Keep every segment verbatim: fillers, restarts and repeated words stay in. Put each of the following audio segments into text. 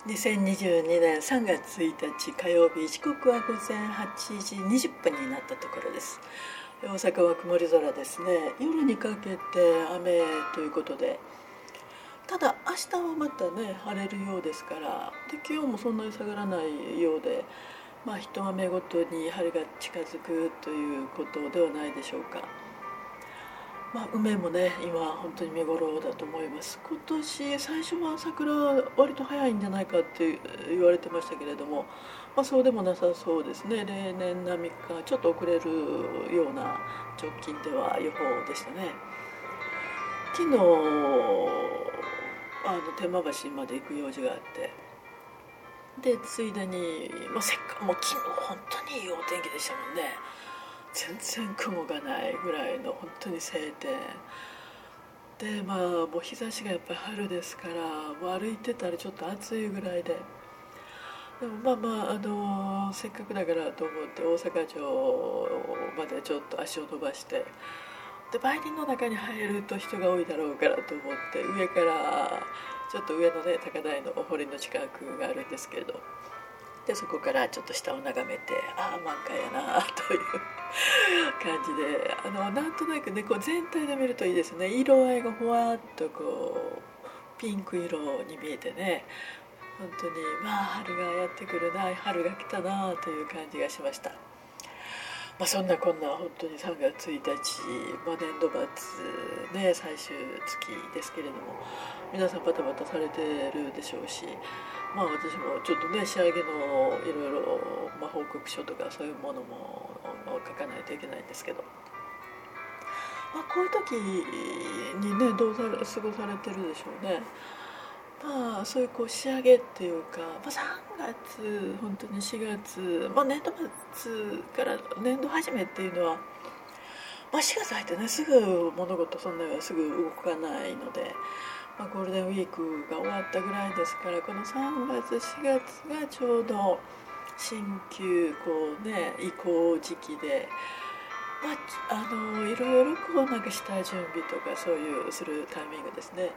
にせんにじゅうにねんさんがつついたち火曜日、時刻はごぜんはちじにじゅっぷんになったところです。大阪は曇り空ですね。夜にかけて雨ということで、ただ明日はまたね晴れるようですから、で気温もそんなに下がらないようで、まあ一雨ごとに春が近づくということではないでしょうか。まあ、梅もね今本当に見頃だと思います。今年最初は桜は割と早いんじゃないかって言われてましたけれども、まあ、そうでもなさそうですね。例年並みかちょっと遅れるような直近では予報でしたね。昨日あの天満橋まで行く用事があって、でついでに、まあ、せっかもう昨日本当にいいお天気でしたもんね。全然雲がないぐらいの本当に晴天で、まあもう日差しがやっぱり春ですから、もう歩いてたらちょっと暑いぐらいで、でもまあまあ、あのせっかくだからと思って大阪城までちょっと足を伸ばして、で梅林の中に入ると人が多いだろうからと思って上からちょっと上のね高台のお堀の近くがあるんですけれど、でそこからちょっと下を眺めて、ああ満開やなという感じで、あのなんとなくねこう全体で見るといいですね。色合いがほわっとこうピンク色に見えてね、本当にまあ春がやってくるな、春が来たなという感じがしました。まあ、そんなこんな本当にさんがつついたち、まあ、年度末ね最終月ですけれども、皆さんバタバタされてるでしょうし、まあ私もちょっとね仕上げのいろいろまあ報告書とかそういうものも書かないといけないんですけど、まあ、こういう時にねどうされ過ごされてるでしょうね。まあそういうこう仕上げっていうか、まあ、さんがつ本当にしがつ、まあ、年度末から年度始めっていうのは、まあ、しがつ入ってねすぐ物事そんなにはすぐ動かないので、まあ、ゴールデンウィークが終わったぐらいですから、このさんがつしがつがちょうど新旧こうね移行時期で、まあ、あのいろいろこうなんか下準備とかそういうするタイミングですね。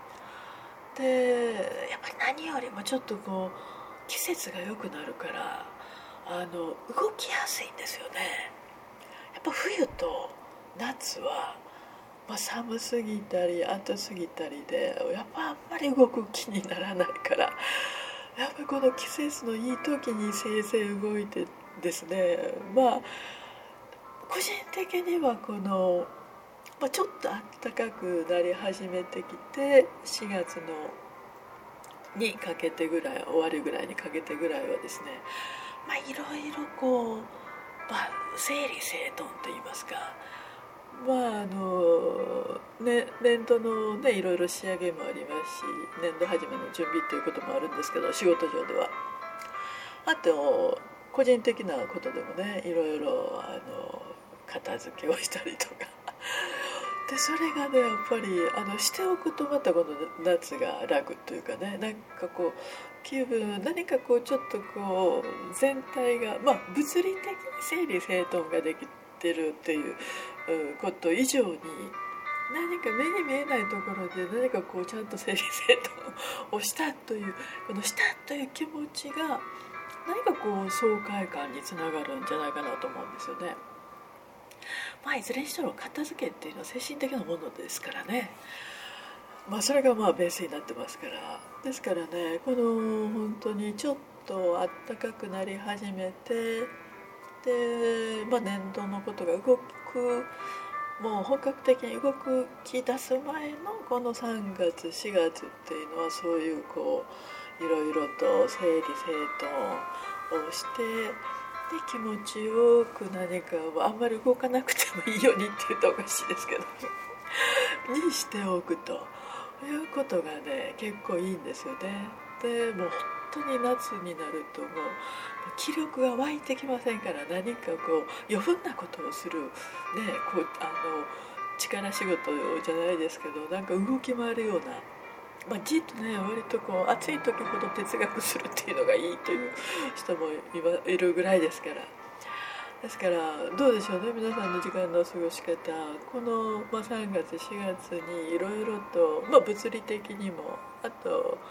でやっぱり何よりもちょっとこう季節が良くなるからあの動きやすいんですよね。やっぱ冬と夏は、まあ、寒すぎたり暑すぎたりでやっぱあんまり動く気にならないから、やっぱりこの季節のいい時にせいぜい動いてですね、まあ個人的にはこのまあ、ちょっと暖かくなり始めてきてしがつのにかけてぐらい終わりぐらいにかけてぐらいはですね、まあいろいろこう、まあ、整理整頓といいますか、まああのね、年度のねいろいろ仕上げもありますし、年度始めの準備ということもあるんですけど、仕事上ではあと個人的なことでもねいろいろあの片付けをしたりとかで、それがねやっぱりあのしておくとまたこの夏が楽というかね、なんかこう気分何かこうちょっとこう全体がまあ物理的に整理整頓ができてるっていうこと以上に、何か目に見えないところで何かこうちゃんと整理整頓をしたというこのしたという気持ちが何かこう爽快感につながるんじゃないかなと思うんですよね。まあいずれにしても片付けっていうのは精神的なものですからね、まあそれがまあベースになってますから、ですからねこの本当にちょっと暖かくなり始めて、で、まあ、年度のことが動くもう本格的に動き出す前のこのさんがつしがつっていうのはそういうこういろいろと整理整頓をして、で気持ちよく何かあんまり動かなくてもいいようにって言うとおかしいですけどにしておくということがね結構いいんですよね。でもう本当に夏になるともう気力が湧いてきませんから、何かこう余分なことをする、ね、こうあの力仕事じゃないですけどなんか動き回るような、まあ、じっとね割とこう暑い時ほど哲学するっていうのがいいという人もいるぐらいですから、ですからどうでしょうね皆さんの時間の過ごし方、この、まあ、さんがつしがつにいろいろと、まあ、物理的にもあと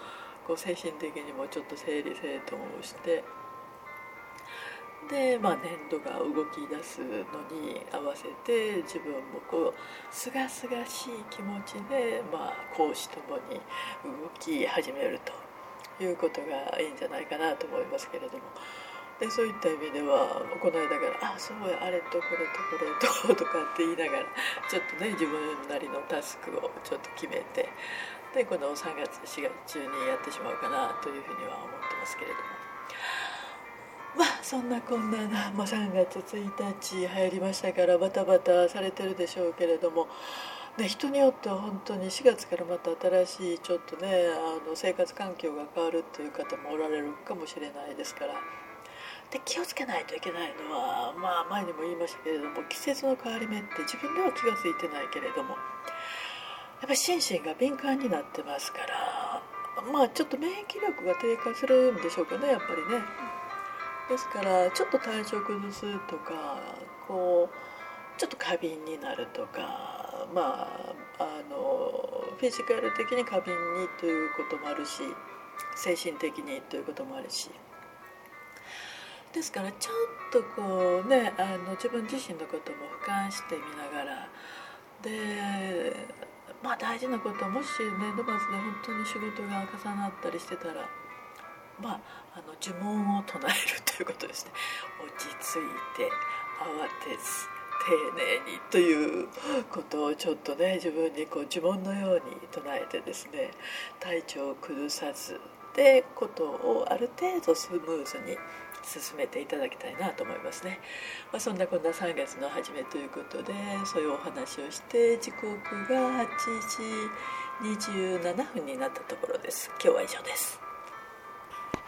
こう精神的にもちょっと整理整頓をして、で、まあ、年度が動き出すのに合わせて自分もこうすがすがしい気持ちで、まあ、講師ともに動き始めるということがいいんじゃないかなと思いますけれども、でそういった意味ではこの間から「あそうやあれとこれとこれと」とかって言いながらちょっとね自分なりのタスクをちょっと決めて、でこのさんがつしがつ中にやってしまうかなというふうには思ってますけれども。まあそんなこんなな、まあ、さんがつついたち入りましたからバタバタされてるでしょうけれども、ね、人によっては本当にしがつからまた新しいちょっとねあの生活環境が変わるという方もおられるかもしれないですから、で気をつけないといけないのは、まあ、前にも言いましたけれども季節の変わり目って自分では気が付いてないけれどもやっぱり心身が敏感になってますから、まあちょっと免疫力が低下するんでしょうかねやっぱりね。ですからちょっと体調崩すとかこうちょっと過敏になるとか、まああのフィジカル的に過敏にということもあるし精神的にということもあるし、ですからちょっとこうねあの自分自身のことも俯瞰してみながらで、まあ大事なこともし年度末で本当に仕事が重なったりしてたら、まあ、あの呪文を唱えるということですね。落ち着いて慌てず丁寧にということをちょっとね自分にこう呪文のように唱えてですね、体調を崩さずでことをある程度スムーズに進めていただきたいなと思いますね。まあ、そんなこんなさんがつの初めということでそういうお話をして時刻がはちじにじゅうななふんになったところです。今日は以上です。